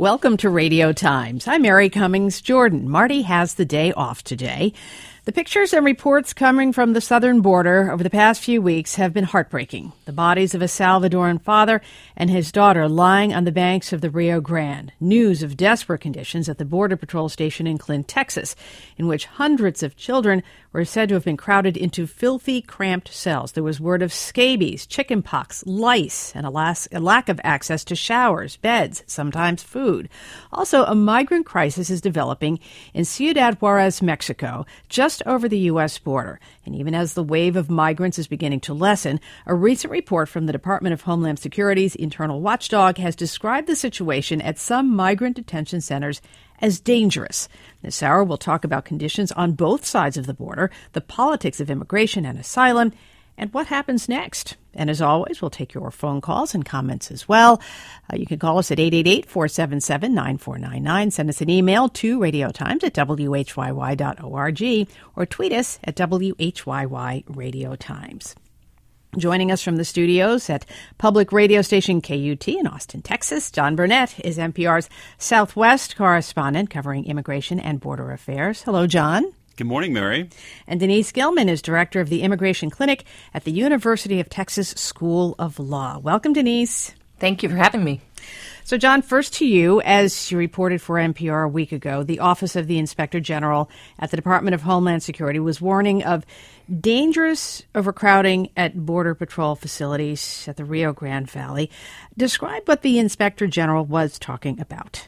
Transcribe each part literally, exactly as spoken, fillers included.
Welcome to Radio Times. I'm Mary Cummings Jordan. Marty has the day off today. The pictures and reports coming from the southern border over the past few weeks have been heartbreaking. The bodies of a Salvadoran father and his daughter lying on the banks of the Rio Grande. News of desperate conditions at the Border Patrol station in Clint, Texas, in which hundreds of children were said to have been crowded into filthy, cramped cells. There was word of scabies, chickenpox, lice, and a, las- a lack of access to showers, beds, sometimes food. Also, a migrant crisis is developing in Ciudad Juarez, Mexico, just over the U S border. And even as the wave of migrants is beginning to lessen, a recent report from the Department of Homeland Security's internal watchdog has described the situation at some migrant detention centers as dangerous. This hour, we'll talk about conditions on both sides of the border, the politics of immigration and asylum, and what happens next. And as always, we'll take your phone calls and comments as well. Uh, you can call us at eight eight eight, four seven seven, nine four nine nine. Send us an email to radiotimes at w h y y dot org or tweet us at W H Y Y Radio Times. Joining us from the studios at public radio station K U T in Austin, Texas, John Burnett is N P R's Southwest correspondent covering immigration and border affairs. Hello, John. Good morning, Mary. And Denise Gilman is director of the Immigration Clinic at the University of Texas School of Law. Welcome, Denise. Thank you for having me. So, John, first to you. As you reported for N P R a week ago, the Office of the Inspector General at the Department of Homeland Security was warning of dangerous overcrowding at Border Patrol facilities at the Rio Grande Valley. Describe what the Inspector General was talking about.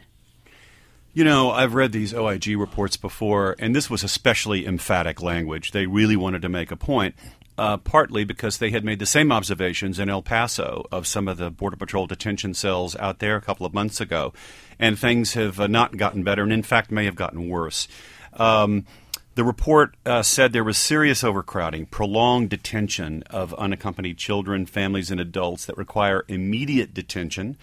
You know, I've read these O I G reports before, and this was especially emphatic language. They really wanted to make a point, uh, partly because they had made the same observations in El Paso of some of the Border Patrol detention cells out there a couple of months ago, and things have uh, not gotten better and, in fact, may have gotten worse. Um, the report uh, said there was serious overcrowding, prolonged detention of unaccompanied children, families, and adults that require immediate detention.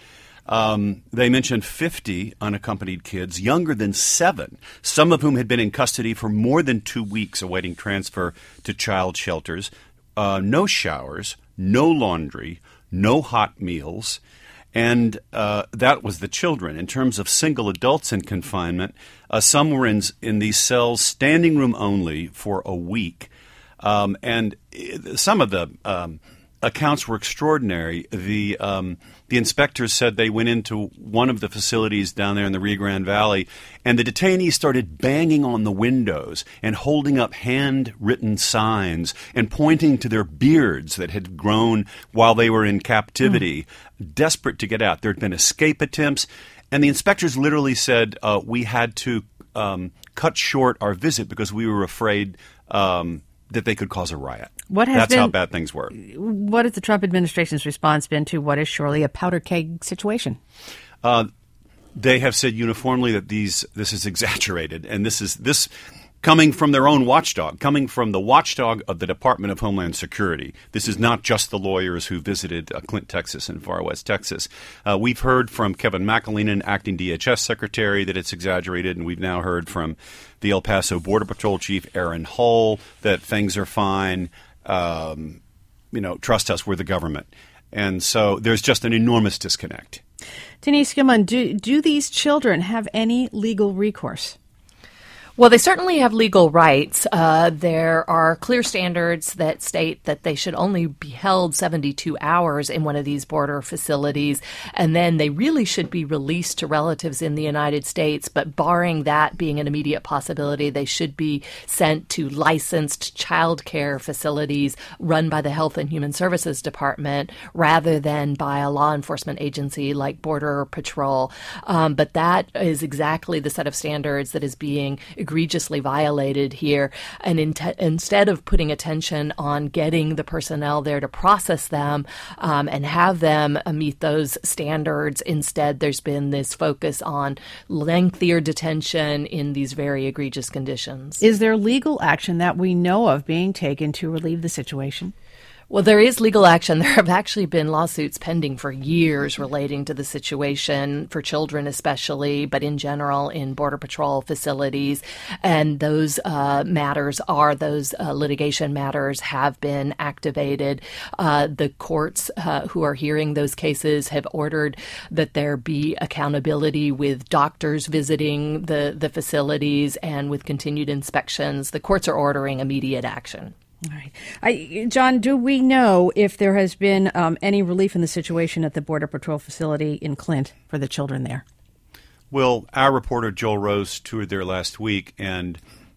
Um, they mentioned fifty unaccompanied kids younger than seven, some of whom had been in custody for more than two weeks awaiting transfer to child shelters, uh, no showers, no laundry, no hot meals, and uh, that was the children. In terms of single adults in confinement, uh, some were in, in these cells standing room only for a week, um, and some of the um, accounts were extraordinary. The um, the inspectors said they went into one of the facilities down there in the Rio Grande Valley, and the detainees started banging on the windows and holding up handwritten signs and pointing to their beards that had grown while they were in captivity, mm. desperate to get out. There had been escape attempts, and the inspectors literally said uh, we had to um, cut short our visit because we were afraid um, that they could cause a riot. What has That's been, how bad things were. What has the Trump administration's response been to what is surely a powder keg situation? Uh, they have said uniformly that these this is exaggerated, and this is this coming from their own watchdog, coming from the watchdog of the Department of Homeland Security. This is not just the lawyers who visited uh, Clint, Texas, and Far West Texas. Uh, we've heard from Kevin McAleenan, acting D H S secretary, that it's exaggerated, and we've now heard from the El Paso Border Patrol chief, Aaron Hull, that things are fine. Um, you know, trust us, we're the government. And so there's just an enormous disconnect. Denise Gilman, do, do these children have any legal recourse? Well, they certainly have legal rights. Uh, there are clear standards that state that they should only be held seventy-two hours in one of these border facilities, and then they really should be released to relatives in the United States. But barring that being an immediate possibility, they should be sent to licensed child care facilities run by the Health and Human Services Department rather than by a law enforcement agency like Border Patrol. Um, but that is exactly the set of standards that is being egregiously violated here. And in te- instead of putting attention on getting the personnel there to process them um, and have them uh, meet those standards, instead there's been this focus on lengthier detention in these very egregious conditions. Is there legal action that we know of being taken to relieve the situation? Well, there is legal action. There have actually been lawsuits pending for years relating to the situation for children especially, but in general in Border Patrol facilities. And those uh, matters are, those uh, litigation matters have been activated. Uh, the courts uh, who are hearing those cases have ordered that there be accountability with doctors visiting the, the facilities and with continued inspections. The courts are ordering immediate action. All right. I, John, do we know if there has been um, any relief in the situation at the Border Patrol facility in Clint for the children there? Well, our reporter Joel Rose toured there last week, and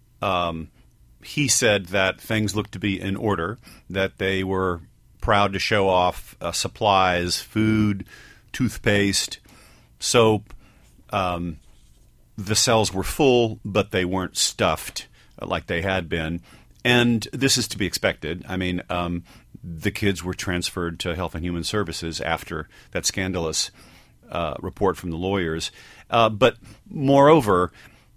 um, he said that things looked to be in order, that they were proud to show off uh, supplies, food, toothpaste, soap. Um, the cells were full, but they weren't stuffed uh, like they had been. And this is to be expected. I mean, um, the kids were transferred to Health and Human Services after that scandalous uh, report from the lawyers. Uh, but moreover,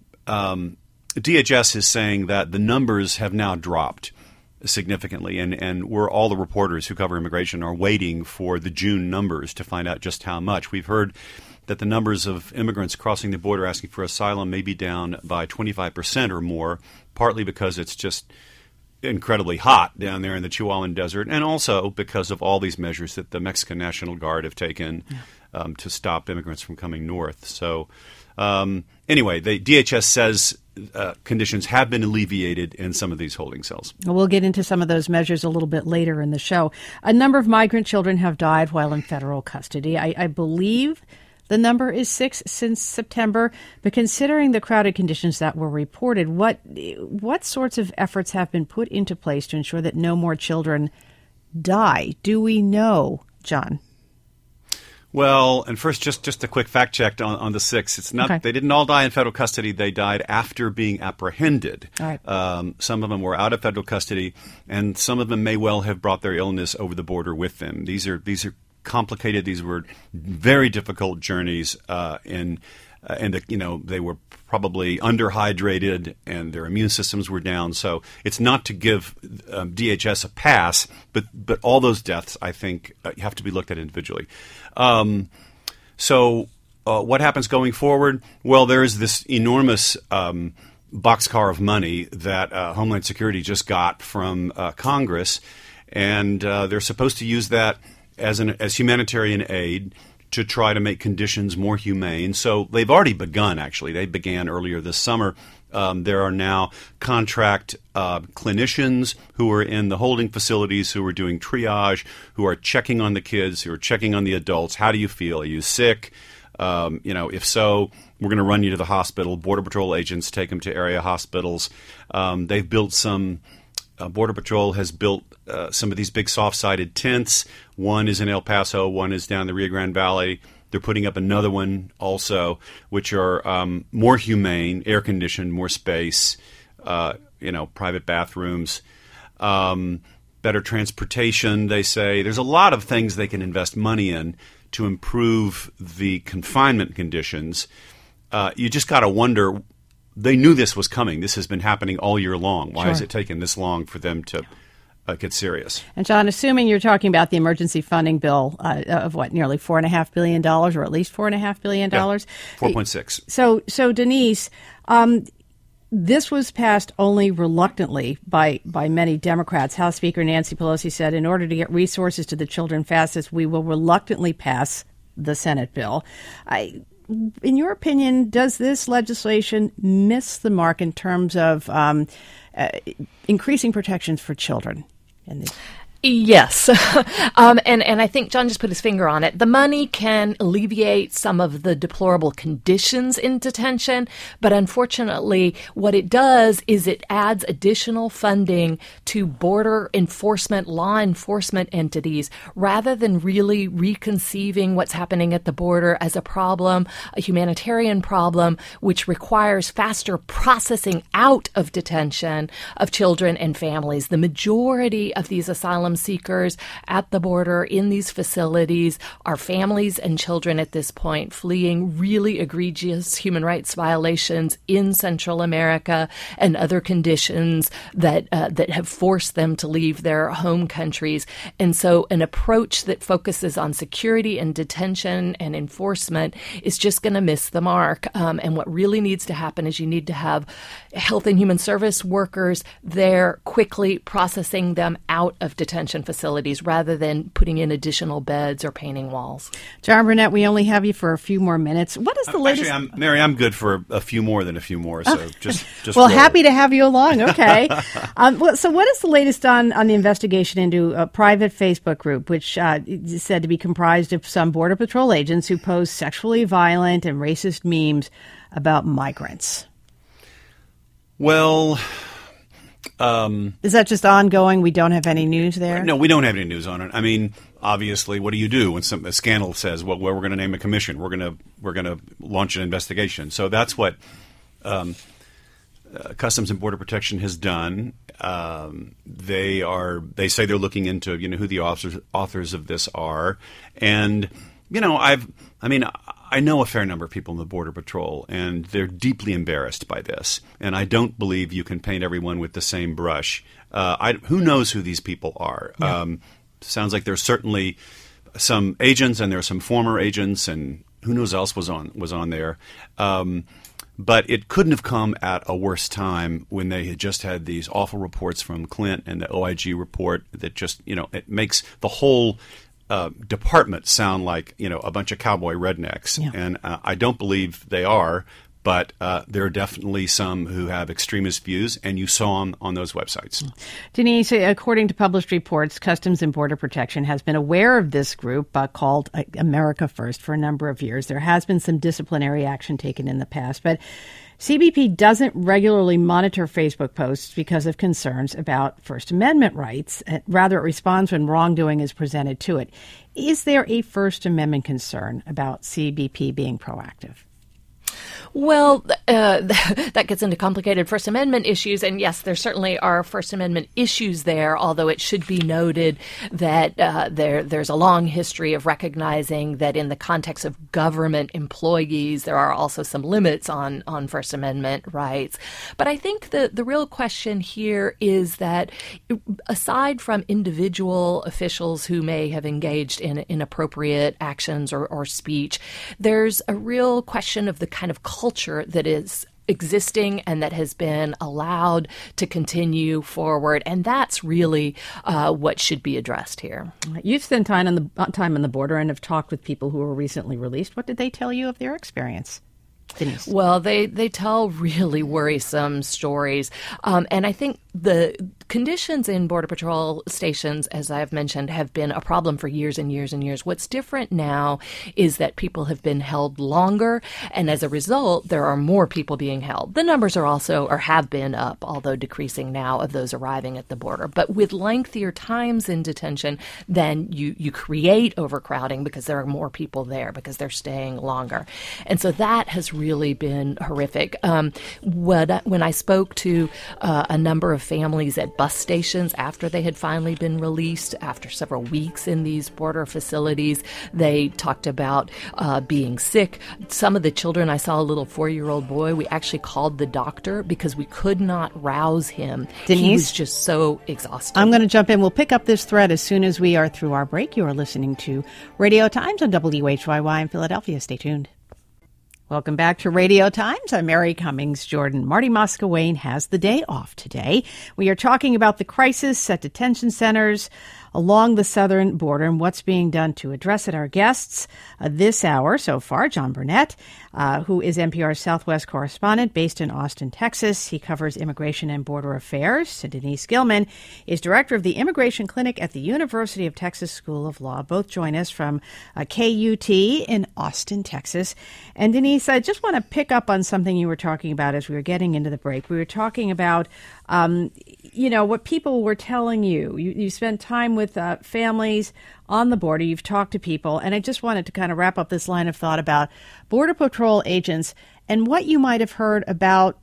um, D H S is saying that the numbers have now dropped significantly, and, and we're all the reporters who cover immigration are waiting for the June numbers to find out just how much. We've heard that the numbers of immigrants crossing the border asking for asylum may be down by twenty-five percent or more, partly because it's just incredibly hot down there in the Chihuahuan Desert, and also because of all these measures that the Mexican National Guard have taken yeah. um, to stop immigrants from coming north. So um, anyway, the D H S says uh, conditions have been alleviated in some of these holding cells. We'll get into some of those measures a little bit later in the show. A number of migrant children have died while in federal custody. I, I believe the number is six since September, but considering the crowded conditions that were reported, what what sorts of efforts have been put into place to ensure that no more children die? Do we know, John? Well, and first, just, just a quick fact check on, on the six. It's not okay. They didn't all die in federal custody. They died after being apprehended. All right. Um, some of them were out of federal custody, and some of them may well have brought their illness over the border with them. These are these are complicated. These were very difficult journeys, uh, in, uh, and the, you know they were probably underhydrated and their immune systems were down. So it's not to give um, D H S a pass, but but all those deaths, I think, uh, have to be looked at individually. Um, so uh, what happens going forward? Well, there is this enormous um, boxcar of money that uh, Homeland Security just got from uh, Congress, and uh, they're supposed to use that as an as humanitarian aid to try to make conditions more humane. So they've already begun, actually. They began earlier this summer. Um, there are now contract uh, clinicians who are in the holding facilities, who are doing triage, who are checking on the kids, who are checking on the adults. How do you feel? Are you sick? Um, you know, if so, we're going to run you to the hospital. Border Patrol agents take them to area hospitals. Um, they've built some Uh, Border Patrol has built uh, some of these big soft-sided tents. One is in El Paso. One is down the Rio Grande Valley. They're putting up another one also, which are um, more humane, air-conditioned, more space, uh, you know, private bathrooms, um, better transportation, they say. There's a lot of things they can invest money in to improve the confinement conditions. Uh, you just got to wonder. They knew this was coming. This has been happening all year long. Why sure. has it taken this long for them to uh, get serious? And, John, assuming you're talking about the emergency funding bill uh, of what, nearly four point five billion dollars, or at least four point five billion dollars? Yeah, four point six. So, so Denise, um, this was passed only reluctantly by, by many Democrats. House Speaker Nancy Pelosi said, in order to get resources to the children fastest, we will reluctantly pass the Senate bill. I In your opinion, does this legislation miss the mark in terms of um, uh, increasing protections for children? In the- Yes. um, and, and I think John just put his finger on it. The money can alleviate some of the deplorable conditions in detention, but unfortunately, what it does is it adds additional funding to border enforcement, law enforcement entities, rather than really reconceiving what's happening at the border as a problem, a humanitarian problem, which requires faster processing out of detention of children and families. The majority of these asylum asylum seekers at the border in these facilities are families and children at this point fleeing really egregious human rights violations in Central America and other conditions that uh, that have forced them to leave their home countries. And so an approach that focuses on security and detention and enforcement is just going to miss the mark. Um, and what really needs to happen is you need to have Health and Human Service workers there quickly processing them out of detention facilities rather than putting in additional beds or painting walls. John Burnett, we only have you for a few more minutes. What is the latest? Actually, I'm, Mary, I'm good for a few more than a few more, so just, just Well, roll. happy to have you along. Okay. um, well, so what is the latest on, on the investigation into a private Facebook group, which uh, is said to be comprised of some Border Patrol agents who post sexually violent and racist memes about migrants? Well, um, is that just ongoing? We don't have any news there? No, we don't have any news on it. I mean, obviously, what do you do when some a scandal says, well, well we're going to name a commission, we're going to we're going to launch an investigation? So that's what um, uh, Customs and Border Protection has done. Um, they are they say they're looking into you know who the authors authors of this are, and you know I've I mean. I know a fair number of people in the Border Patrol, and they're deeply embarrassed by this. And I don't believe you can paint everyone with the same brush. Uh, I, who knows who these people are? Yeah. Um, sounds like there's certainly some agents, and there are some former agents, and who knows else was on was on there. Um, but it couldn't have come at a worse time when they had just had these awful reports from Clint and the O I G report that just, you know, it makes the whole Uh, department sound like, you know, a bunch of cowboy rednecks. Yeah. And uh, I don't believe they are, but uh, there are definitely some who have extremist views, and you saw them on those websites. Denise, according to published reports, Customs and Border Protection has been aware of this group uh, called uh, America First for a number of years. There has been some disciplinary action taken in the past, but C B P doesn't regularly monitor Facebook posts because of concerns about First Amendment rights. Rather, it responds when wrongdoing is presented to it. Is there a First Amendment concern about C B P being proactive? Well, uh, that gets into complicated First Amendment issues. And yes, there certainly are First Amendment issues there, although it should be noted that uh, there there's a long history of recognizing that in the context of government employees, there are also some limits on, on First Amendment rights. But I think the, the real question here is that aside from individual officials who may have engaged in inappropriate actions or, or speech, there's a real question of the kind of culture that is existing and that has been allowed to continue forward. And that's really uh, what should be addressed here. You've spent time on the time on the border and have talked with people who were recently released. What did they tell you of their experience? Denise. Well, they, they tell really worrisome stories. Um, and I think the conditions in Border Patrol stations, as I've mentioned, have been a problem for years and years and years. What's different now is that people have been held longer, and as a result, there are more people being held. The numbers are also, or have been up, although decreasing now, of those arriving at the border. But with lengthier times in detention, then you, you create overcrowding because there are more people there, because they're staying longer. And so that has really been horrific. Um, when, when I spoke to uh, a number of families at bus stations after they had finally been released, after several weeks in these border facilities, they talked about uh, being sick. Some of the children, I saw a little four-year-old boy, we actually called the doctor because we could not rouse him. Denise? He was just so exhausted. I'm going to jump in. We'll pick up this thread as soon as we are through our break. You are listening to Radio Times on W H Y Y in Philadelphia. Stay tuned. Welcome back to Radio Times. I'm Mary Cummings Jordan. Marty Moscawain has the day off today. We are talking about the crisis at detention centers along the southern border and what's being done to address it. Our guests uh, this hour so far, John Burnett, uh, who is N P R's Southwest correspondent based in Austin, Texas. He covers immigration and border affairs. And Denise Gilman is director of the Immigration Clinic at the University of Texas School of Law. Both join us from uh, K U T in Austin, Texas. And Denise, I just want to pick up on something you were talking about as we were getting into the break. We were talking about, um, you know, what people were telling you. You, you spent time with uh, families on the border. You've talked to people. And I just wanted to kind of wrap up this line of thought about Border Patrol agents and what you might have heard about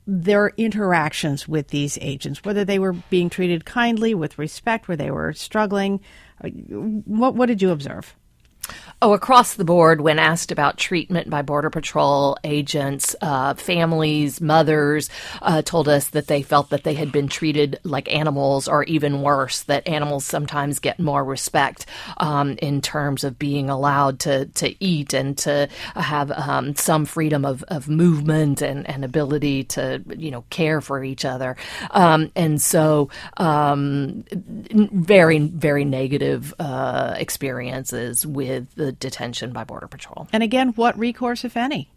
their interactions with these agents, whether they were being treated kindly, with respect, where they were struggling. What, what did you observe? Oh, across the board, when asked about treatment by Border Patrol agents, uh, families, mothers uh, told us that they felt that they had been treated like animals, or even worse, that animals sometimes get more respect um, in terms of being allowed to, to eat and to have um, some freedom of, of movement and, and ability to, you know, care for each other. Um, and so um, very, very negative uh, experiences with the detention by Border Patrol. And again, what recourse, if any?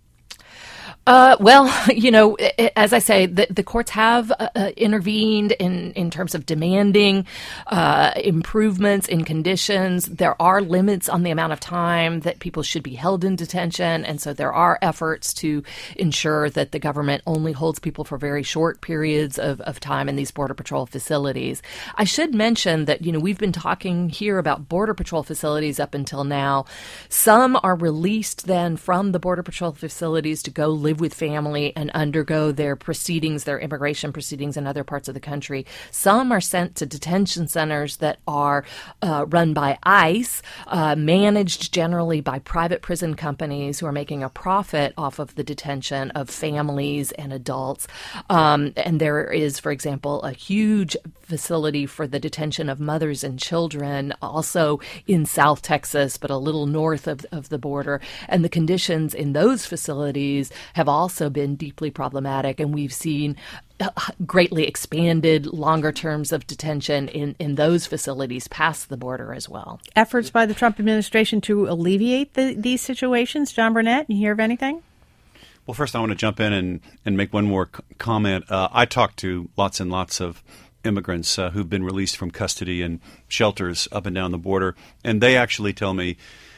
Uh, well, you know, as I say, the, the courts have uh, intervened in, in terms of demanding uh, improvements in conditions. There are limits on the amount of time that people should be held in detention. And so there are efforts to ensure that the government only holds people for very short periods of, of time in these Border Patrol facilities. I should mention that, you know, we've been talking here about Border Patrol facilities up until now. Some are released then from the Border Patrol facilities to go live with family and undergo their proceedings, their immigration proceedings in other parts of the country. Some are sent to detention centers that are uh, run by ICE, uh, managed generally by private prison companies who are making a profit off of the detention of families and adults. Um, and there is, for example, a huge facility for the detention of mothers and children, also in South Texas, but a little north of, of the border. And the conditions in those facilities have also been deeply problematic, and we've seen greatly expanded longer terms of detention in, in those facilities past the border as well. Efforts by the Trump administration to alleviate the, these situations. John Burnett, you hear of anything? Well, first I want to jump in and, and make one more c- comment. Uh, I talked to lots and lots of immigrants uh, who've been released from custody and shelters up and down the border, and they actually tell me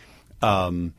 um,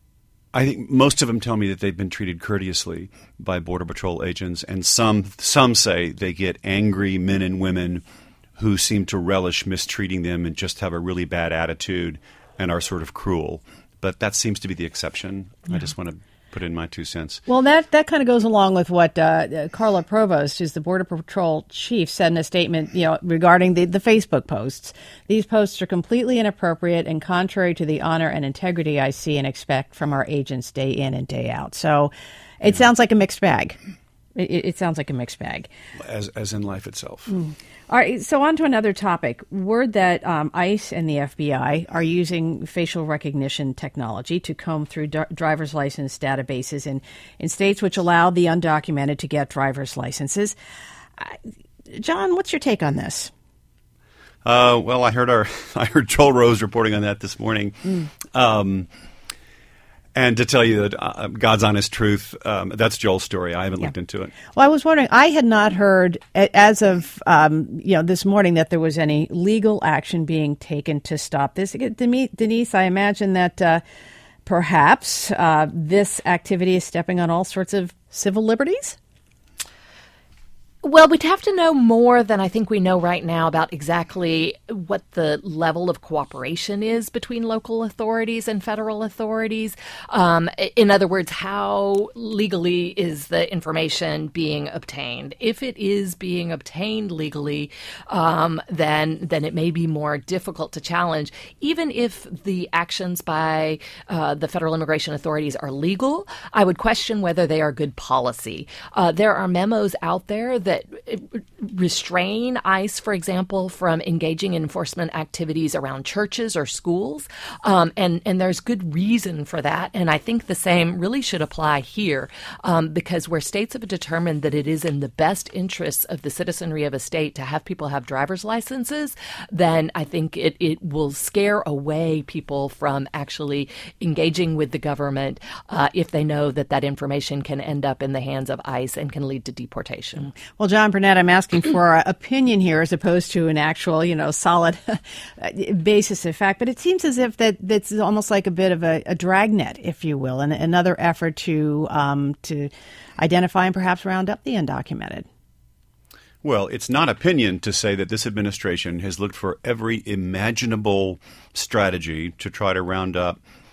I think most of them tell me that they've been treated courteously by Border Patrol agents, and some some say they get angry men and women who seem to relish mistreating them and just have a really bad attitude and are sort of cruel. But that seems to be the exception. Yeah. I just want to put in my two cents. Well, that, that kind of goes along with what uh, Carla Provost, who's the Border Patrol chief, said in a statement, you know, regarding the, the Facebook posts. These posts are completely inappropriate and contrary to the honor and integrity I see and expect from our agents day in and day out. So it yeah. sounds like a mixed bag. It, it sounds like a mixed bag. As as in life itself. Mm. All right, so on to another topic. Word that um, ICE and the F B I are using facial recognition technology to comb through d- driver's license databases in, in states which allow the undocumented to get driver's licenses. Uh, John, what's your take on this? Uh, well, I heard our I heard Joel Rose reporting on that this morning. Mm. Um, And to tell you that uh, God's honest truth, um, that's Joel's story. I haven't yeah. looked into it. Well, I was wondering, I had not heard as of um, you know this morning that there was any legal action being taken to stop this. Denise, I imagine that uh, perhaps uh, this activity is stepping on all sorts of civil liberties? Well, we'd have to know more than I think we know right now about exactly what the level of cooperation is between local authorities and federal authorities. Um, in other words, how legally is the information being obtained? If it is being obtained legally, um, then then it may be more difficult to challenge. Even if the actions by uh, the federal immigration authorities are legal, I would question whether they are good policy. Uh, there are memos out there that that restrain ICE, for example, from engaging in enforcement activities around churches or schools. Um, and, and there's good reason for that. And I think the same really should apply here um, because where states have determined that it is in the best interests of the citizenry of a state to have people have driver's licenses, then I think it, it will scare away people from actually engaging with the government uh, if they know that that information can end up in the hands of ICE and can lead to deportation. Well, John Burnett, I'm asking for an opinion here as opposed to an actual, you know, solid basis of fact. But it seems as if that that's almost like a bit of a, a dragnet, if you will, and another effort to um, to identify and perhaps round up the undocumented. Well, it's not opinion to say that this administration has looked for every imaginable strategy to try to round up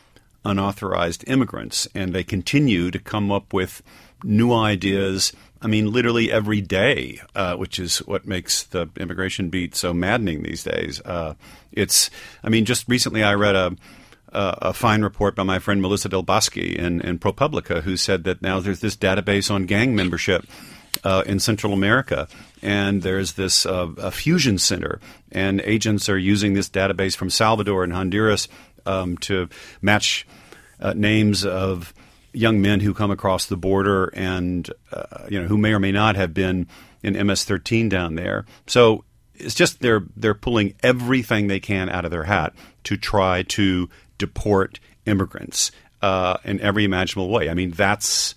unauthorized immigrants, and they continue to come up with new ideas. I mean, literally every day, uh, which is what makes the immigration beat so maddening these days. Uh, it's, I mean, just recently I read a a, a fine report by my friend Melissa Del Bosque in, in ProPublica, who said that now there's this database on gang membership uh, in Central America, and there's this uh, a fusion center, and agents are using this database from Salvador and Honduras um, to match uh, names of young men who come across the border and, uh, you know, who may or may not have been in M S thirteen down there. So it's just they're they're pulling everything they can out of their hat to try to deport immigrants uh, in every imaginable way. I mean, that's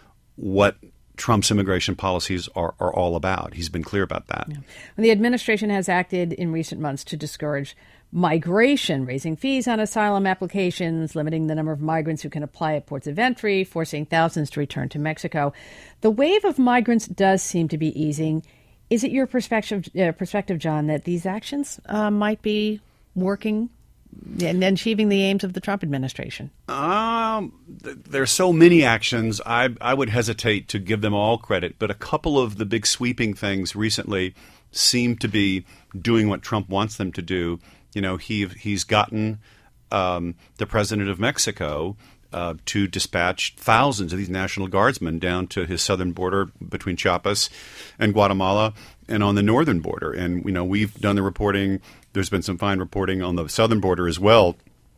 what Trump's immigration policies are, are all about. He's been clear about that. Yeah. And the administration has acted in recent months to discourage migration, raising fees on asylum applications, limiting the number of migrants who can apply at ports of entry, forcing thousands to return to Mexico. The wave of migrants does seem to be easing. Is it your perspective, uh, perspective, John, that these actions uh, might be working and achieving the aims of the Trump administration? Um, th- there's so many actions. I I would hesitate to give them all credit, but a couple of the big sweeping things recently seem to be doing what Trump wants them to do. You know, he he's gotten um, the president of Mexico uh, to dispatch thousands of these National Guardsmen down to his southern border between Chiapas and Guatemala and on the northern border. And, you know, we've done the reporting. There's been some fine reporting on the southern border as well.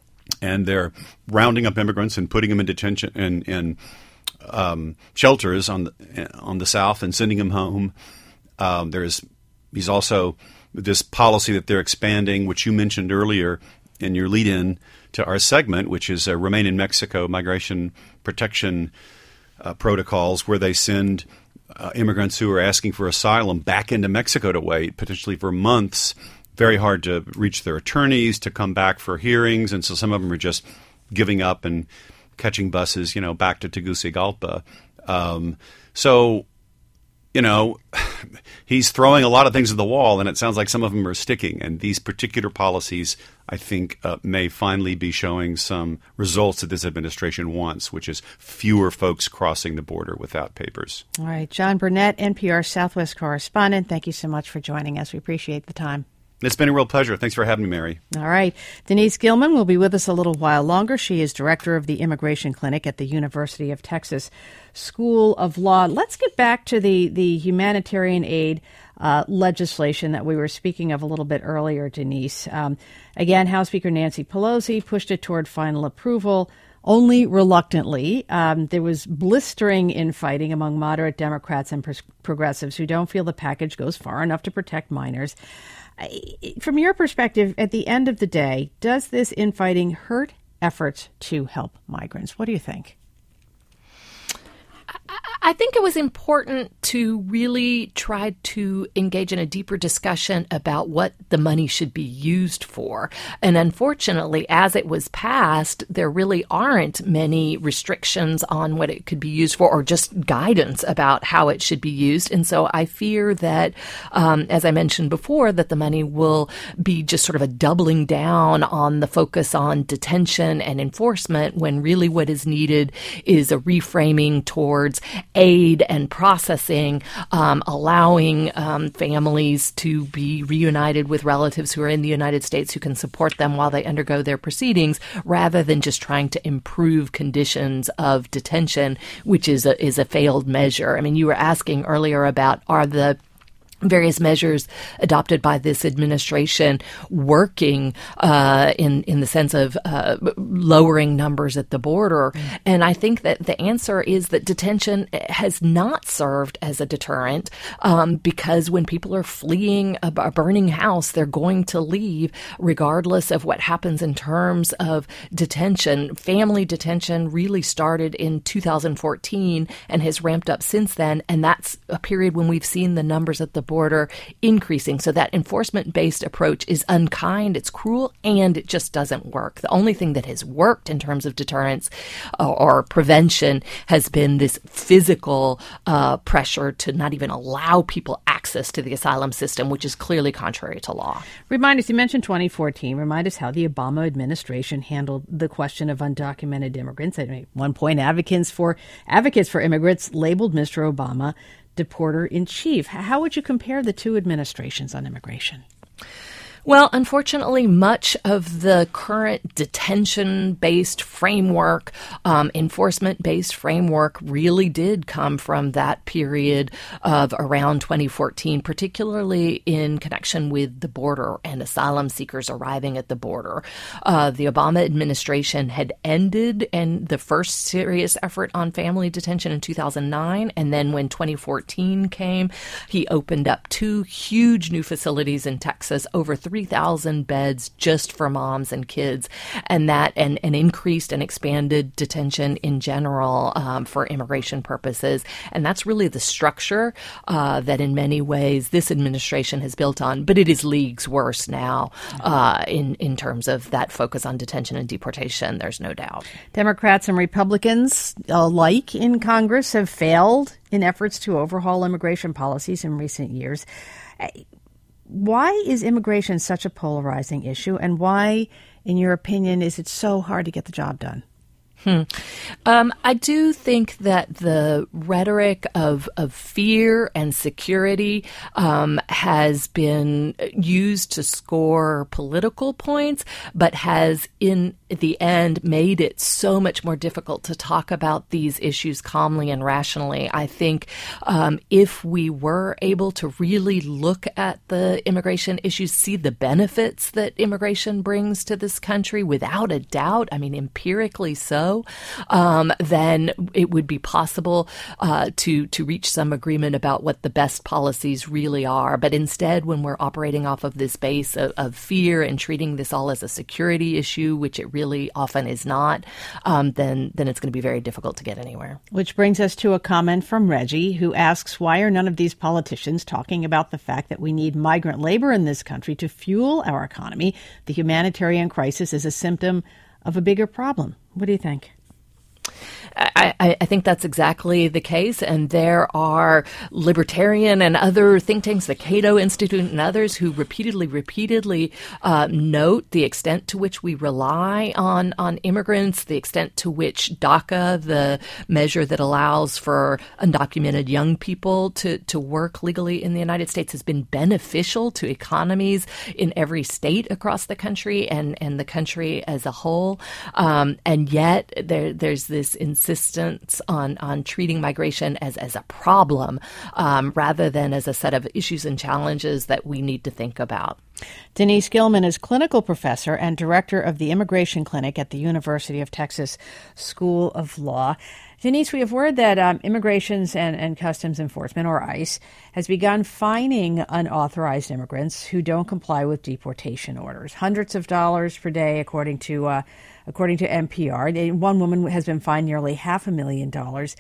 And they're rounding up immigrants and putting them in detention in, in um, shelters on the, on the south and sending them home. Um, there's he's also this policy that they're expanding, which you mentioned earlier in your lead-in to our segment, which is uh, Remain in Mexico migration protection uh, protocols, where they send uh, immigrants who are asking for asylum back into Mexico to wait, potentially for months. Very hard to reach their attorneys to come back for hearings, and so some of them are just giving up and catching buses, you know, back to Tegucigalpa. Um, so, you know, he's throwing a lot of things at the wall, and it sounds like some of them are sticking. And these particular policies, I think, uh, may finally be showing some results that this administration wants, which is fewer folks crossing the border without papers. All right. John Burnett, N P R Southwest correspondent, thank you so much for joining us. We appreciate the time. It's been a real pleasure. Thanks for having me, Mary. All right. Denise Gilman will be with us a little while longer. She is director of the Immigration Clinic at the University of Texas School of Law. Let's get back to the, the humanitarian aid uh, legislation that we were speaking of a little bit earlier, Denise. Um, again, House Speaker Nancy Pelosi pushed it toward final approval, only reluctantly. Um, there was blistering infighting among moderate Democrats and pres- progressives who don't feel the package goes far enough to protect minors. From your perspective, at the end of the day, does this infighting hurt efforts to help migrants? What do you think? I think it was important to really try to engage in a deeper discussion about what the money should be used for. And unfortunately, as it was passed, there really aren't many restrictions on what it could be used for or just guidance about how it should be used. And so I fear that, um, as I mentioned before, that the money will be just sort of a doubling down on the focus on detention and enforcement, when really what is needed is a reframing towards aid and processing, um, allowing um, families to be reunited with relatives who are in the United States who can support them while they undergo their proceedings, rather than just trying to improve conditions of detention, which is a, is a failed measure. I mean, you were asking earlier about, are the various measures adopted by this administration working uh, in in the sense of uh, lowering numbers at the border? Mm. And I think that the answer is that detention has not served as a deterrent, um, because when people are fleeing a, a burning house, they're going to leave regardless of what happens in terms of detention. Family detention really started in two thousand fourteen and has ramped up since then, and that's a period when we've seen the numbers at the border border increasing. So that enforcement-based approach is unkind, it's cruel, and it just doesn't work. The only thing that has worked in terms of deterrence uh, or prevention has been this physical uh, pressure to not even allow people access to the asylum system, which is clearly contrary to law. Remind us, you mentioned twenty fourteen. Remind us how the Obama administration handled the question of undocumented immigrants. At one point, advocates for advocates for immigrants labeled Mister Obama deporter-in-chief. How would you compare the two administrations on immigration? Well, unfortunately, much of the current detention-based framework, um, enforcement-based framework really did come from that period of around twenty fourteen, particularly in connection with the border and asylum seekers arriving at the border. Uh, the Obama administration had ended and the first serious effort on family detention in two thousand nine, and then when twenty fourteen came, he opened up two huge new facilities in Texas, over three thousand beds just for moms and kids, and that and, and increased and expanded detention in general um, for immigration purposes. And that's really the structure uh, that in many ways this administration has built on, but it is leagues worse now uh, in, in terms of that focus on detention and deportation, there's no doubt. Democrats and Republicans alike in Congress have failed in efforts to overhaul immigration policies in recent years. Why is immigration such a polarizing issue, and why, in your opinion, is it so hard to get the job done? Hmm. Um, I do think that the rhetoric of, of fear and security um, has been used to score political points, but has in the end made it so much more difficult to talk about these issues calmly and rationally. I think um, if we were able to really look at the immigration issues, see the benefits that immigration brings to this country, without a doubt, I mean, empirically so, Um, then it would be possible uh, to to reach some agreement about what the best policies really are. But instead, when we're operating off of this base of, of fear and treating this all as a security issue, which it really often is not, um, then then it's going to be very difficult to get anywhere. Which brings us to a comment from Reggie, who asks, why are none of these politicians talking about the fact that we need migrant labor in this country to fuel our economy? The humanitarian crisis is a symptom of a bigger problem. What do you think? I, I think that's exactly the case, and there are libertarian and other think tanks, the Cato Institute and others, who repeatedly, repeatedly uh, note the extent to which we rely on, on immigrants, the extent to which DACA, the measure that allows for undocumented young people to, to work legally in the United States, has been beneficial to economies in every state across the country and, and the country as a whole. Um, and yet there, there's this insistence on, on treating migration as, as a problem um, rather than as a set of issues and challenges that we need to think about. Denise Gilman is clinical professor and director of the Immigration Clinic at the University of Texas School of Law. Denise, we have word that um, Immigrations and, and Customs Enforcement, or ICE, has begun fining unauthorized immigrants who don't comply with deportation orders. Hundreds of dollars per day, according to uh, according to N P R. One woman has been fined nearly half a million dollars.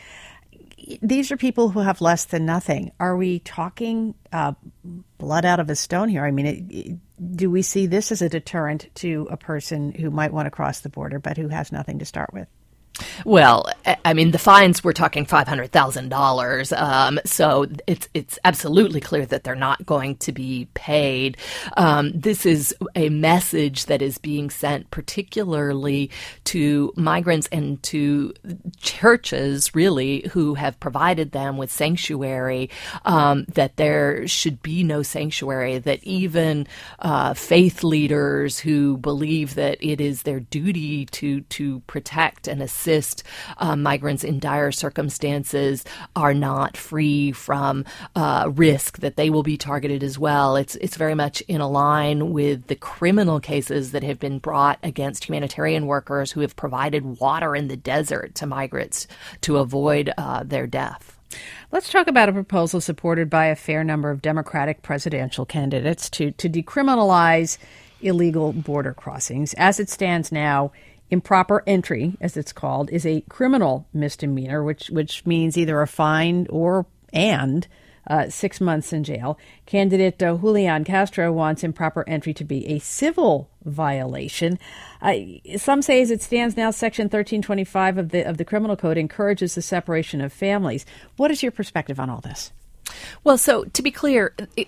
These are people who have less than nothing. Are we talking uh, blood out of a stone here? I mean, it, it, do we see this as a deterrent to a person who might want to cross the border but who has nothing to start with? Well, I mean, the fines, we're talking five hundred thousand dollars. Um, so it's it's absolutely clear that they're not going to be paid. Um, this is a message that is being sent particularly to migrants and to churches, really, who have provided them with sanctuary, um, that there should be no sanctuary, that even uh, faith leaders who believe that it is their duty to, to protect and assist Assist uh, migrants in dire circumstances are not free from uh, risk that they will be targeted as well. It's it's very much in a line with the criminal cases that have been brought against humanitarian workers who have provided water in the desert to migrants to avoid uh, their death. Let's talk about a proposal supported by a fair number of Democratic presidential candidates to, to decriminalize illegal border crossings. As it stands now, improper entry, as it's called, is a criminal misdemeanor, which which means either a fine or and uh, six months in jail. Candidate uh, Julian Castro wants improper entry to be a civil violation. Uh, some say, as it stands now, Section thirteen twenty-five of the of the Criminal Code encourages the separation of families. What is your perspective on all this? Well, so to be clear, it,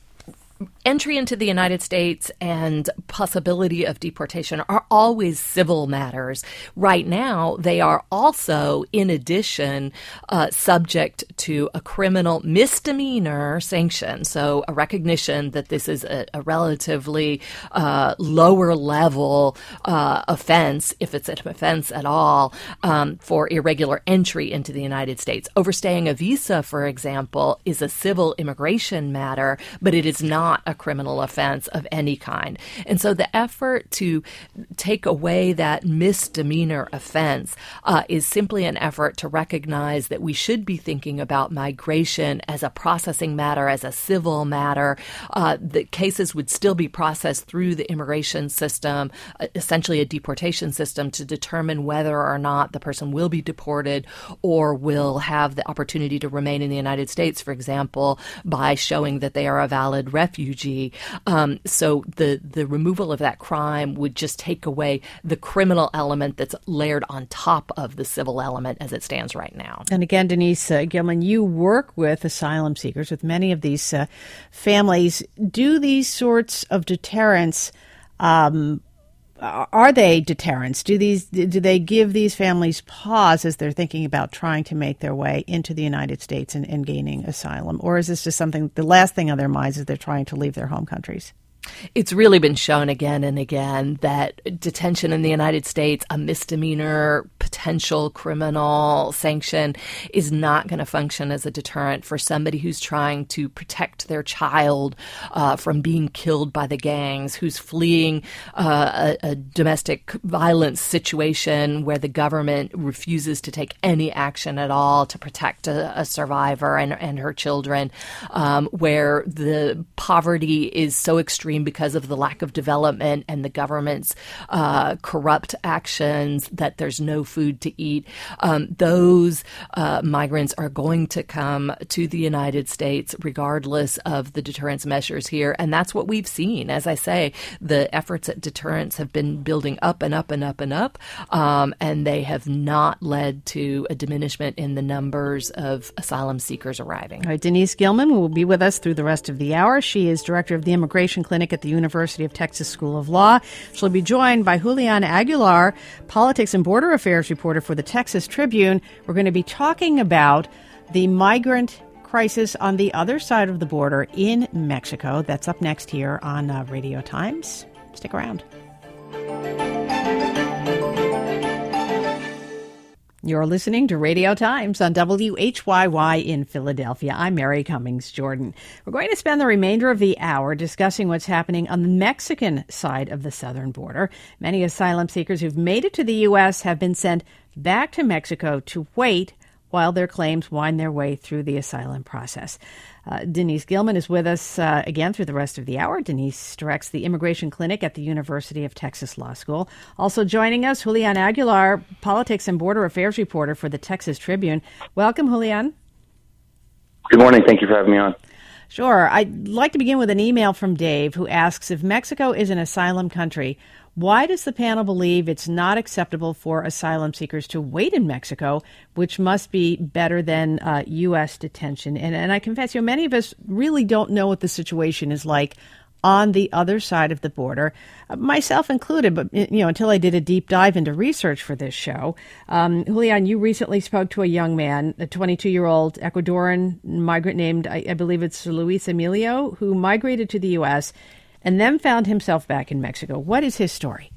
entry into the United States and possibility of deportation are always civil matters. Right now, they are also, in addition, uh, subject to a criminal misdemeanor sanction. So a recognition that this is a, a relatively uh, lower level uh, offense, if it's an offense at all, um, for irregular entry into the United States. Overstaying a visa, for example, is a civil immigration matter, but it is not a criminal offense of any kind. And so the effort to take away that misdemeanor offense uh, is simply an effort to recognize that we should be thinking about migration as a processing matter, as a civil matter. Uh, the cases would still be processed through the immigration system, uh, essentially a deportation system, to determine whether or not the person will be deported or will have the opportunity to remain in the United States, for example, by showing that they are a valid refugee. Um, so the, the removal of that crime would just take away the criminal element that's layered on top of the civil element as it stands right now. And again, Denise uh, Gilman, you work with asylum seekers, with many of these uh, families. Do these sorts of deterrents, um, are they deterrents? Do these do they give these families pause as they're thinking about trying to make their way into the United States and, and gaining asylum? Or is this just something, the last thing on their minds is they're trying to leave their home countries? It's really been shown again and again that detention in the United States, a misdemeanor potential criminal sanction, is not going to function as a deterrent for somebody who's trying to protect their child uh, from being killed by the gangs, who's fleeing uh, a, a domestic violence situation where the government refuses to take any action at all to protect a, a survivor and, and her children, um, where the poverty is so extreme because of the lack of development and the government's uh, corrupt actions that there's no food to eat. Um, those uh, migrants are going to come to the United States regardless of the deterrence measures here. And that's what we've seen. As I say, the efforts at deterrence have been building up and up and up and up, um, and they have not led to a diminishment in the numbers of asylum seekers arriving. All right, Denise Gilman will be with us through the rest of the hour. She is director of the Immigration Clinic at the University of Texas School of Law. She'll be joined by Julian Aguilar, Politics and Border Affairs reporter for the Texas Tribune. We're going to be talking about the migrant crisis on the other side of the border in Mexico. That's up next here on uh, Radio Times. Stick around. You're listening to Radio Times on W H Y Y in Philadelphia. I'm Mary Cummings Jordan. We're going to spend the remainder of the hour discussing what's happening on the Mexican side of the southern border. Many asylum seekers who've made it to the U S have been sent back to Mexico to wait while their claims wind their way through the asylum process. Uh, Denise Gilman is with us uh, again through the rest of the hour. Denise directs the Immigration Clinic at the University of Texas Law School. Also joining us, Julian Aguilar, Politics and Border Affairs reporter for the Texas Tribune. Welcome, Julian. Good morning. Thank you for having me on. Sure. I'd like to begin with an email from Dave, who asks, if Mexico is an asylum country, why does the panel believe it's not acceptable for asylum seekers to wait in Mexico, which must be better than uh, U S detention? And, and I confess, you know, many of us really don't know what the situation is like on the other side of the border, uh, myself included. But, you know, until I did a deep dive into research for this show, um, Julian, you recently spoke to a young man, a twenty-two-year-old Ecuadorian migrant named, I, I believe it's Luis Emilio, who migrated to the U S and then found himself back in Mexico. What is his story?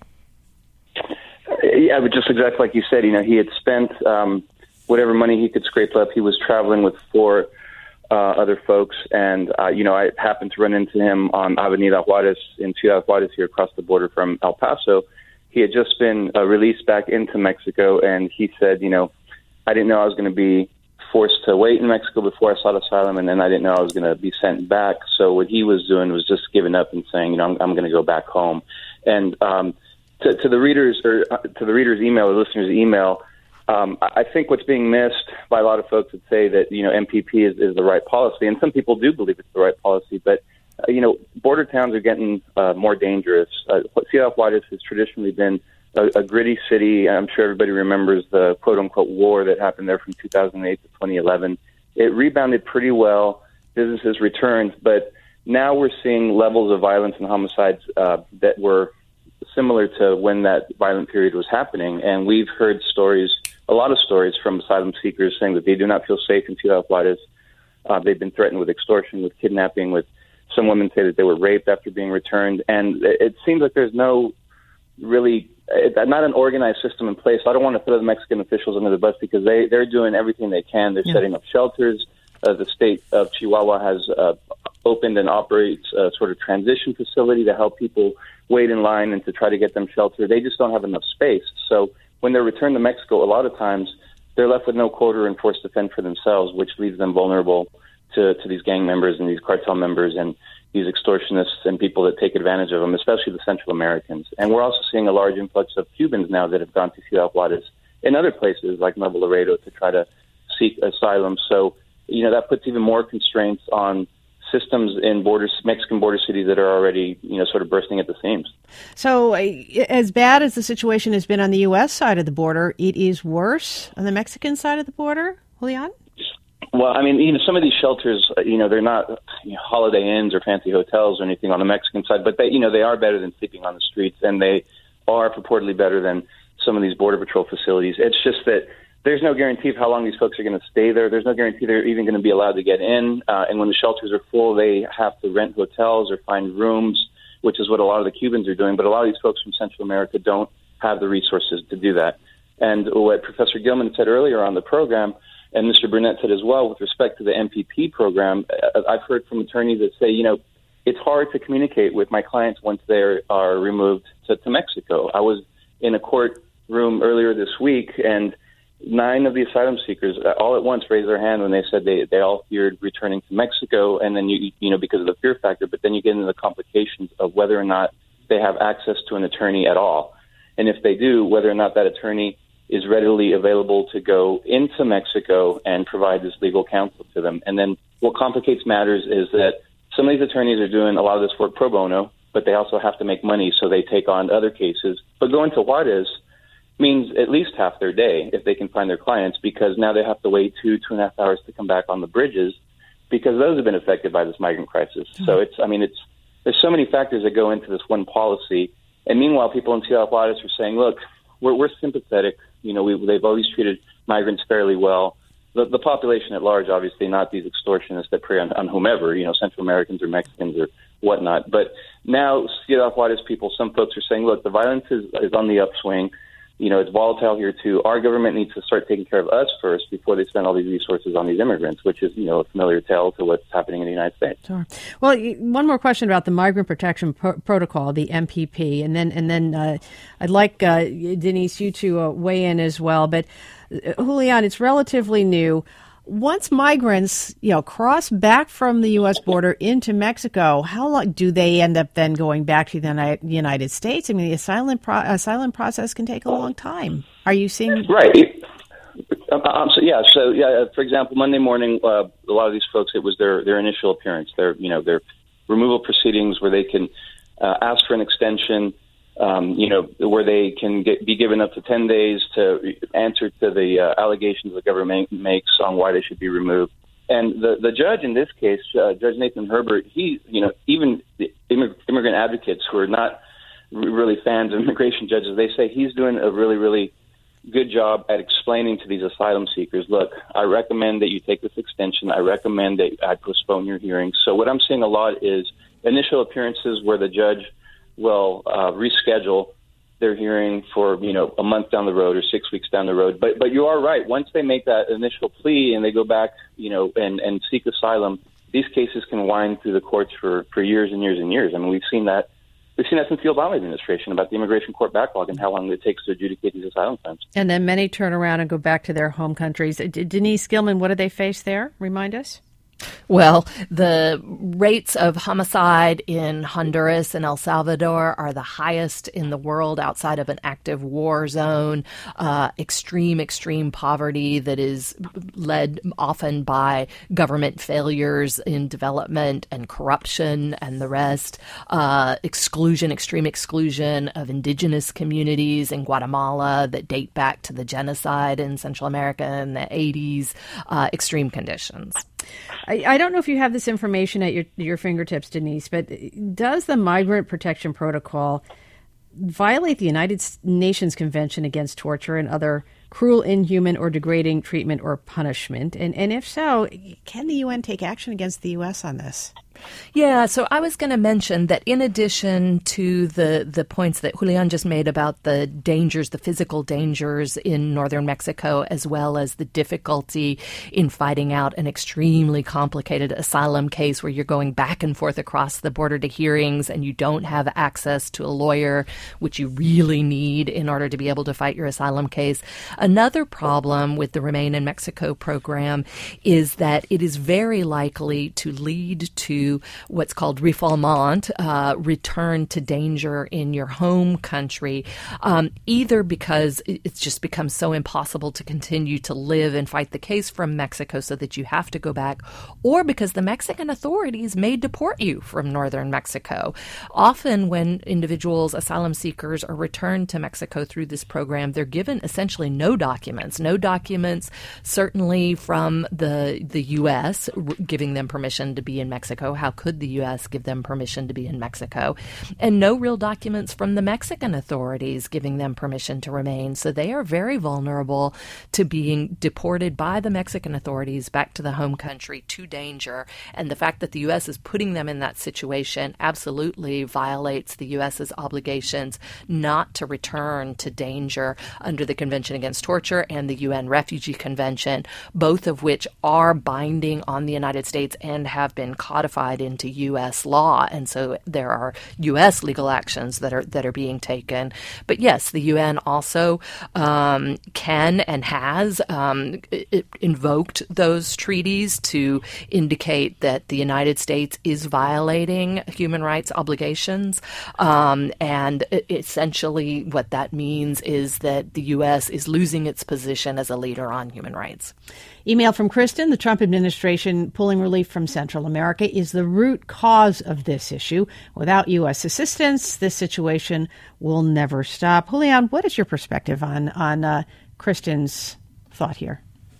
Yeah, but just exactly like you said, you know, he had spent um, whatever money he could scrape up. He was traveling with four uh, other folks, and, uh, you know, I happened to run into him on Avenida Juarez in Ciudad Juarez here across the border from El Paso. He had just been uh, released back into Mexico, and he said, you know, I didn't know I was going to be forced to wait in Mexico before I sought asylum, and then I didn't know I was going to be sent back. So what he was doing was just giving up and saying, you know, I'm, I'm going to go back home. And um, to, to the readers or uh, to the reader's email or listener's email, Um, I think what's being missed by a lot of folks that say that, you know, M P P is, is the right policy, and some people do believe it's the right policy, but, uh, you know, border towns are getting uh, more dangerous. Uh, Ciudad Juarez has traditionally been a, a gritty city. I'm sure everybody remembers the quote-unquote war that happened there from two thousand eight to twenty eleven. It rebounded pretty well. Businesses returned, but now we're seeing levels of violence and homicides uh, that were similar to when that violent period was happening, and we've heard stories a lot of stories from asylum seekers saying that they do not feel safe in Ciudad Juarez. Uh, they've been threatened with extortion, with kidnapping, with some women say that they were raped after being returned. And it, it seems like there's no really, it, not an organized system in place. I don't want to throw the Mexican officials under the bus because they, they're doing everything they can. They're yeah. setting up shelters. Uh, the state of Chihuahua has uh, opened and operates a sort of transition facility to help people wait in line and to try to get them shelter. They just don't have enough space. So when they're returned to Mexico, a lot of times they're left with no quarter and forced to fend for themselves, which leaves them vulnerable to, to these gang members and these cartel members and these extortionists and people that take advantage of them, especially the Central Americans. And we're also seeing a large influx of Cubans now that have gone to Ciudad Juarez and other places like Nuevo Laredo to try to seek asylum. So, you know, that puts even more constraints on systems in borders, Mexican border cities that are already, you know, sort of bursting at the seams. So uh, as bad as the situation has been on the U S side of the border, it is worse on the Mexican side of the border, Julian? Well, I mean, you know, some of these shelters, you know, they're not you know, Holiday Inns or fancy hotels or anything on the Mexican side, but they, you know, they are better than sleeping on the streets, and they are purportedly better than some of these Border Patrol facilities. It's just that there's no guarantee of how long these folks are going to stay there. There's no guarantee they're even going to be allowed to get in. Uh, and when the shelters are full, they have to rent hotels or find rooms, which is what a lot of the Cubans are doing. But a lot of these folks from Central America don't have the resources to do that. And what Professor Gilman said earlier on the program, and Mister Burnett said as well, with respect to the M P P program, I've heard from attorneys that say, you know, it's hard to communicate with my clients once they are removed to, to Mexico. I was in a courtroom earlier this week, and nine of the asylum seekers uh, all at once raised their hand when they said they, they all feared returning to Mexico, and then, you you know, because of the fear factor, but then you get into the complications of whether or not they have access to an attorney at all. And if they do, whether or not that attorney is readily available to go into Mexico and provide this legal counsel to them. And then what complicates matters is that some of these attorneys are doing a lot of this work pro bono, but they also have to make money, so they take on other cases. But going to Juarez means at least half their day if they can find their clients, because now they have to wait two, two and a half hours to come back on the bridges because those have been affected by this migrant crisis. Mm-hmm. So it's, I mean, it's, there's so many factors that go into this one policy. And meanwhile, people in Ciudad Juarez are saying, look, we're, we're sympathetic. You know, we, they've always treated migrants fairly well. The, the population at large, obviously, not these extortionists that prey on, on whomever, you know, Central Americans or Mexicans or whatnot. But now Ciudad Juarez people, some folks are saying, look, the violence is, is on the upswing. You know, it's volatile here, too. Our government needs to start taking care of us first before they spend all these resources on these immigrants, which is, you know, a familiar tale to what's happening in the United States. Sure. Well, one more question about the Migrant Protection Pro- Protocol, the M P P, and then and then uh, I'd like, uh, Denise, you to uh, weigh in as well. But, uh, Julian, it's relatively new. Once migrants, you know, cross back from the U S border into Mexico, how long do they end up then going back to the United States? I mean, the asylum pro- asylum process can take a long time. Are you seeing? Right. Um, so yeah. So yeah. For example, Monday morning, uh, a lot of these folks, it was their their initial appearance, their you know their removal proceedings where they can uh, ask for an extension. Um, you know, where they can get, be given up to ten days to answer to the uh, allegations the government makes on why they should be removed. And the, the judge in this case, uh, Judge Nathan Herbert, he, you know, even the immig- immigrant advocates who are not really fans of immigration judges, they say he's doing a really, really good job at explaining to these asylum seekers, look, I recommend that you take this extension. I recommend that I postpone your hearing. So what I'm seeing a lot is initial appearances where the judge will uh, reschedule their hearing for, you know, a month down the road or six weeks down the road. But but you are right. Once they make that initial plea and they go back, you know, and, and seek asylum, these cases can wind through the courts for, for years and years and years. I mean, we've seen that. We've seen that since the Obama administration about the immigration court backlog and how long it takes to adjudicate these asylum claims. And then many turn around and go back to their home countries. D- Denise Gilman, what do they face there? Remind us. Well, the rates of homicide in Honduras and El Salvador are the highest in the world outside of an active war zone. Uh, extreme, extreme poverty that is led often by government failures in development and corruption and the rest. Uh, exclusion, extreme exclusion of indigenous communities in Guatemala that date back to the genocide in Central America in the eighties. Uh, extreme conditions. I, I don't know if you have this information at your your fingertips, Denise, but does the Migrant Protection Protocol violate the United Nations Convention Against Torture and Other Cruel, Inhuman, or Degrading Treatment or Punishment? And, and if so, can the U N take action against the U S on this? Yeah, so I was going to mention that in addition to the, the points that Julian just made about the dangers, the physical dangers in northern Mexico, as well as the difficulty in fighting out an extremely complicated asylum case where you're going back and forth across the border to hearings and you don't have access to a lawyer, which you really need in order to be able to fight your asylum case. Another problem with the Remain in Mexico program is that it is very likely to lead to what's called refoulement, uh, return to danger in your home country, um, either because it's just become so impossible to continue to live and fight the case from Mexico so that you have to go back, or because the Mexican authorities may deport you from northern Mexico. Often when individuals, asylum seekers, are returned to Mexico through this program, they're given essentially no documents, no documents certainly from the, the U S giving them permission to be in Mexico. How could the U S give them permission to be in Mexico? And no real documents from the Mexican authorities giving them permission to remain. So they are very vulnerable to being deported by the Mexican authorities back to the home country to danger. And the fact that the U S is putting them in that situation absolutely violates the U S's obligations not to return to danger under the Convention Against Torture and the U N Refugee Convention, both of which are binding on the United States and have been codified into U S law, and so there are U S legal actions that are that are being taken. But yes, the U N also um, can and has um, it invoked those treaties to indicate that the United States is violating human rights obligations, um, and essentially what that means is that the U S is losing its position as a leader on human rights. Email from Kristen. The Trump administration pulling relief from Central America is the root cause of this issue. Without U S assistance, this situation will never stop. Julian, what is your perspective on, on uh, Kristen's thought here?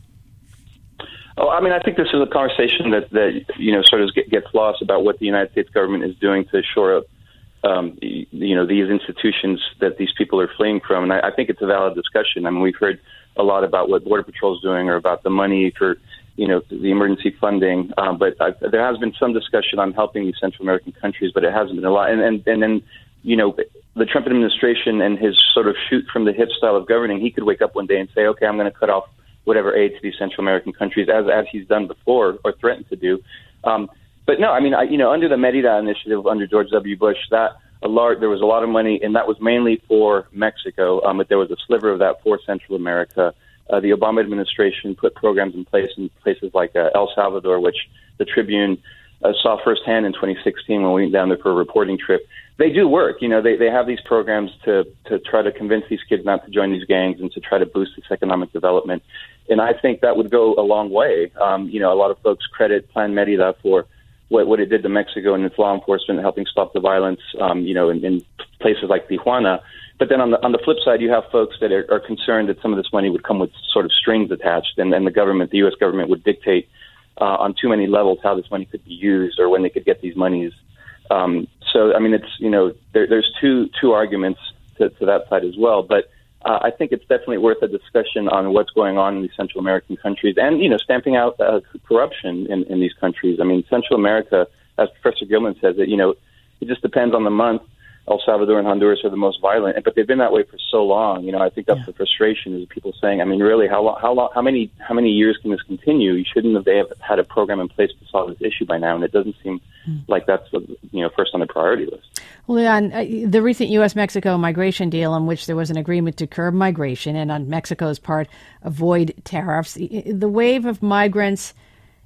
Oh, I mean, I think this is a conversation that, that you know, sort of gets lost about what the United States government is doing to shore up, um, you know, these institutions that these people are fleeing from. And I, I think it's a valid discussion. I mean, we've heard a lot about what Border Patrol is doing or about the money for, you know, the emergency funding. Um, but I, there has been some discussion on helping these Central American countries, but it hasn't been a lot. And, and, and then, you know, the Trump administration and his sort of shoot from the hip style of governing, he could wake up one day and say, okay, I'm going to cut off whatever aid to these Central American countries, as as he's done before or threatened to do. Um, but no, I mean, I, you know, under the Merida initiative under George W. Bush, that a large, there was a lot of money, and that was mainly for Mexico, um, but there was a sliver of that for Central America. Uh, the Obama administration put programs in place in places like uh, El Salvador, which the Tribune uh, saw firsthand in twenty sixteen when we went down there for a reporting trip. They do work. You know, they, they have these programs to, to try to convince these kids not to join these gangs and to try to boost this economic development. And I think that would go a long way. Um, you know, a lot of folks credit Plan Merida for what, what it did to Mexico and its law enforcement, helping stop the violence, um, you know, in, in places like Tijuana. But then on the on the flip side, you have folks that are, are concerned that some of this money would come with sort of strings attached, and, and the government, the U S government, would dictate uh, on too many levels how this money could be used or when they could get these monies. Um, so, I mean, it's, you know, there, there's two two arguments to, to that side as well. But uh, I think it's definitely worth a discussion on what's going on in these Central American countries and, you know, stamping out uh, corruption in, in these countries. I mean, Central America, as Professor Gilman says, it, you know, it just depends on the month. El Salvador and Honduras are the most violent, but they've been that way for so long. You know, I think that's yeah. the frustration is people saying, I mean, really, how long, how long, how many, how many years can this continue? You shouldn't have they have had a program in place to solve this issue by now, and it doesn't seem mm. like that's what, you know, first on the priority list. Well, Leon, uh, the recent U S Mexico migration deal, in which there was an agreement to curb migration and on Mexico's part avoid tariffs, the wave of migrants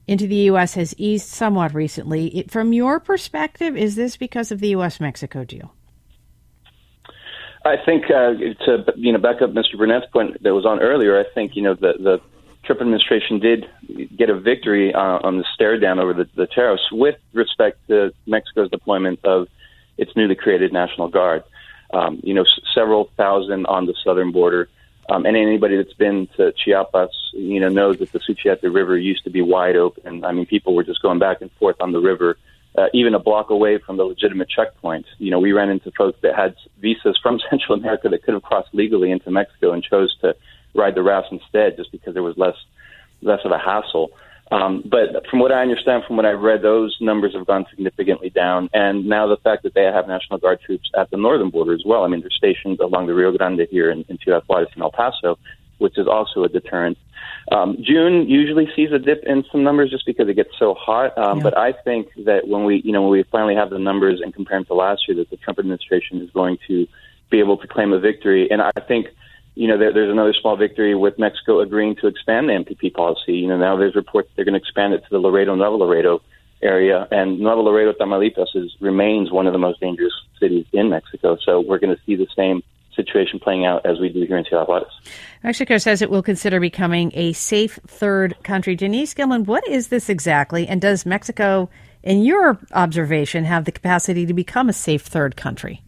into the U S has eased somewhat recently. It, from your perspective, is this because of the U S Mexico deal? I think uh, to you know back up Mister Burnett's point that was on earlier. I think you know the the Trump administration did get a victory uh, on the stare down over the, the tariffs with respect to Mexico's deployment of its newly created National Guard. Um, you know, s- several thousand on the southern border. Um, and anybody that's been to Chiapas, you know, knows that the Suchiate River used to be wide open. I mean, people were just going back and forth on the river, uh, even a block away from the legitimate checkpoints. You know, we ran into folks that had visas from Central America that could have crossed legally into Mexico and chose to ride the rafts instead just because there was less less of a hassle. Um, but from what I understand, from what I've read, those numbers have gone significantly down. And now the fact that they have National Guard troops at the northern border as well. I mean, they're stationed along the Rio Grande here in, in Ciudad Juarez and El Paso, which is also a deterrent. Um, June usually sees a dip in some numbers just because it gets so hot. Um, yeah. But I think that when we, you know, when we finally have the numbers and compare them to last year, that the Trump administration is going to be able to claim a victory. And I think, you know, there, there's another small victory with Mexico agreeing to expand the M P P policy. You know, now there's reports they're going to expand it to the Laredo, Nuevo Laredo area. And Nuevo Laredo, Tamaulipas is, remains one of the most dangerous cities in Mexico. So we're going to see the same situation playing out as we do here in Ciudad Juarez. Mexico says it will consider becoming a safe third country. Denise Gilman, what is this exactly? And does Mexico, in your observation, have the capacity to become a safe third country?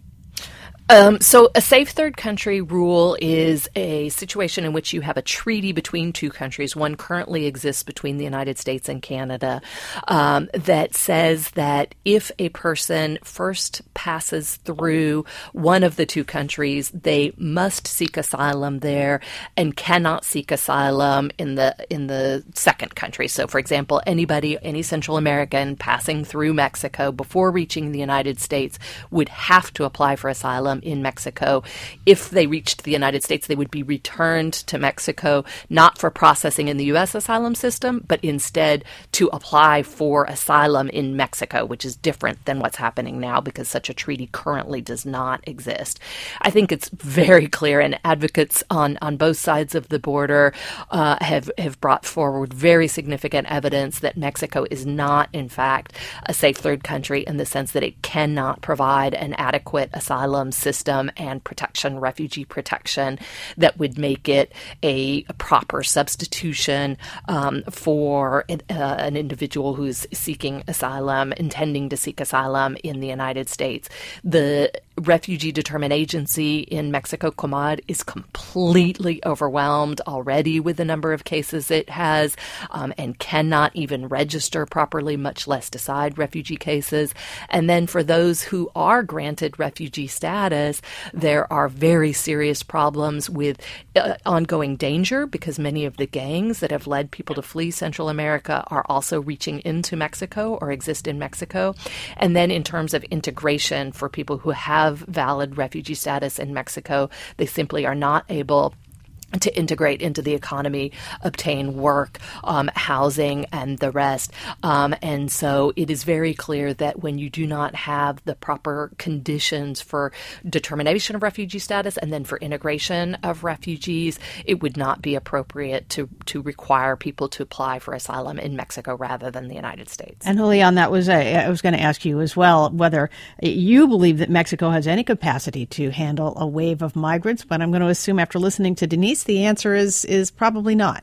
Um, so a safe third country rule is a situation in which you have a treaty between two countries. One currently exists between the United States and Canada um, that says that if a person first passes through one of the two countries, they must seek asylum there and cannot seek asylum in the in the second country. So, for example, anybody, any Central American passing through Mexico before reaching the United States would have to apply for asylum in Mexico. If they reached the United States, they would be returned to Mexico, not for processing in the U S asylum system, but instead to apply for asylum in Mexico, which is different than what's happening now because such a treaty currently does not exist. I think it's very clear, and advocates on, on both sides of the border uh, have, have brought forward very significant evidence that Mexico is not, in fact, a safe third country in the sense that it cannot provide an adequate asylum system and protection, refugee protection, that would make it a, a proper substitution um, for uh, an individual who's seeking asylum, intending to seek asylum in the United States. The Refugee Determination Agency in Mexico, Comad, is completely overwhelmed already with the number of cases it has um, and cannot even register properly, much less decide refugee cases. And then for those who are granted refugee status, there are very serious problems with uh, ongoing danger because many of the gangs that have led people to flee Central America are also reaching into Mexico or exist in Mexico. And then in terms of integration for people who have valid refugee status in Mexico, they simply are not able to integrate into the economy, obtain work, um, housing, and the rest. Um, and so it is very clear that when you do not have the proper conditions for determination of refugee status and then for integration of refugees, it would not be appropriate to, to require people to apply for asylum in Mexico rather than the United States. And Julian, that was a, I was going to ask you as well whether you believe that Mexico has any capacity to handle a wave of migrants, but I'm going to assume after listening to Denise, the answer is is probably not.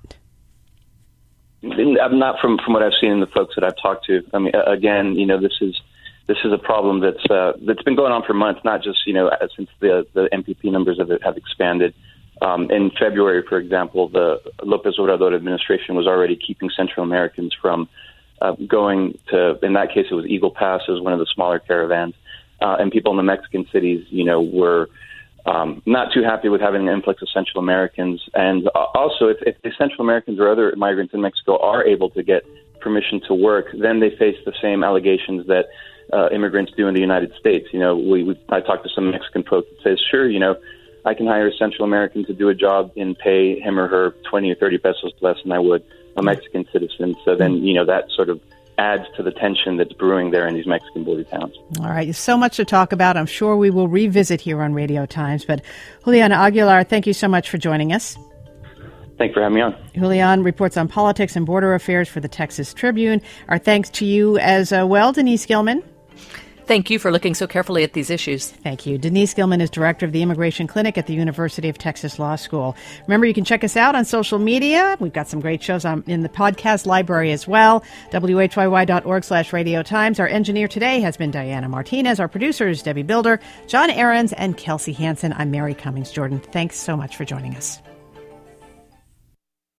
I'm not from, from what I've seen in the folks that I've talked to. I mean, again, you know, this is this is a problem that's uh, that's been going on for months, not just you know since the the M P P numbers have, have expanded. Um, in February, for example, the López Obrador administration was already keeping Central Americans from uh, going to. In that case, it was Eagle Pass, it was one of the smaller caravans, uh, and people in the Mexican cities, you know, were. Um, not too happy with having an influx of Central Americans. And also, if, if the Central Americans or other migrants in Mexico are able to get permission to work, then they face the same allegations that uh, immigrants do in the United States. You know, we, we I talked to some Mexican folks that says, sure, you know, I can hire a Central American to do a job and pay him or her twenty or thirty pesos less than I would a Mexican citizen. So then, you know, that sort of adds to the tension that's brewing there in these Mexican border towns. All right. So much to talk about. I'm sure we will revisit here on Radio Times. But Julian Aguilar, thank you so much for joining us. Thanks for having me on. Julian reports on politics and border affairs for the Texas Tribune. Our thanks to you as uh, well, Denise Gilman. Thank you for looking so carefully at these issues. Thank you. Denise Gilman is director of the Immigration Clinic at the University of Texas Law School. Remember, you can check us out on social media. We've got some great shows on, in the podcast library as well. W H Y Y dot org slash Radio Times. Our engineer today has been Diana Martinez. Our producer is Debbie Builder, John Ahrens, and Kelsey Hansen. I'm Mary Cummings Jordan. Thanks so much for joining us.